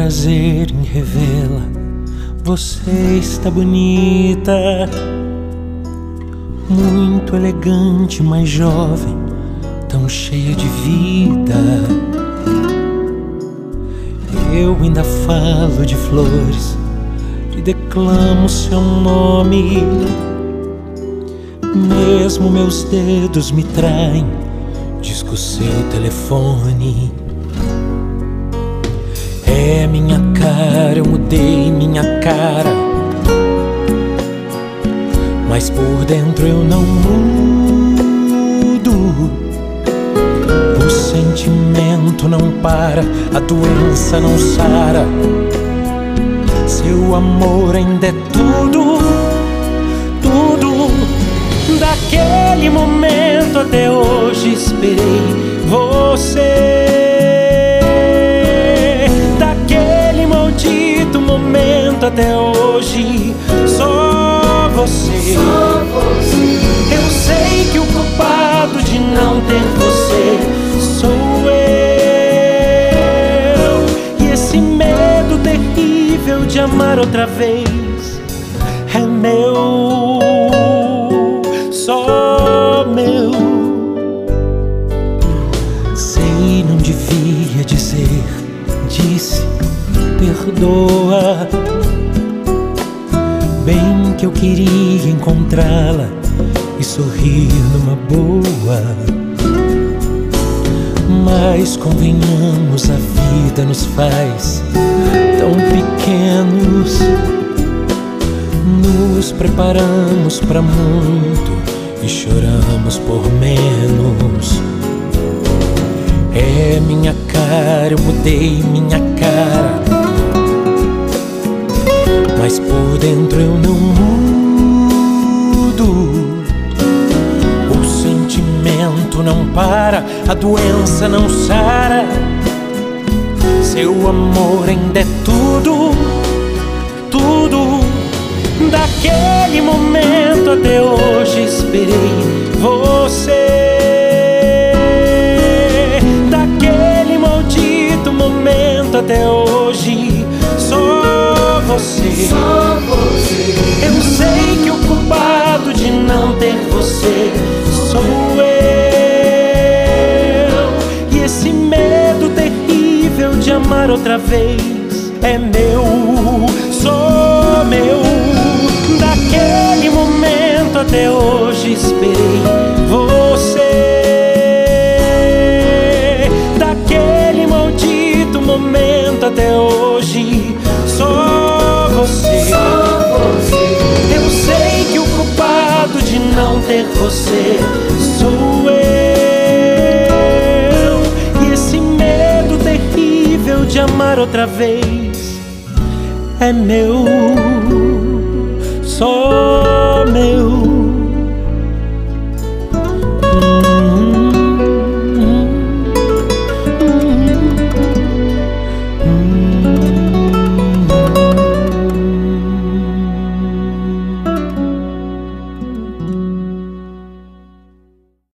prazer em revê-la. Você está bonita, muito elegante, mas jovem, tão cheia de vida. Eu ainda falo de flores e declamo seu nome. Mesmo meus dedos me traem, disco seu telefone. É minha cara, eu mudei minha cara, mas por dentro eu não mudo. O sentimento não para, a doença não sara. Seu amor ainda é tudo, tudo. Daquele momento até hoje esperei você. Daquele maldito momento até hoje, só você. Eu sei que o culpado de não ter você sou eu. E esse medo terrível de amar outra vez é meu, só meu. Sei, não devia dizer, disse, perdoa. Bem que eu queria encontrá-la e sorrir numa boa, mas convenhamos, a vida nos faz tão pequenos. Nos preparamos pra muito e choramos por menos. É minha cara, eu mudei minha cara, mas por dentro eu não mudo. O sentimento não para, a doença não sara. Seu amor ainda é tudo, tudo. Daquele momento até hoje esperei você. Daquele maldito momento até hoje, só você. Eu sei que o culpado de não ter você sou eu. E esse medo terrível de amar outra vez é meu, só meu. Daquele momento até hoje esperei você. Daquele maldito momento até hoje, só você. Eu sei que o culpado de não ter você sou eu. E esse medo terrível de amar outra vez é meu, só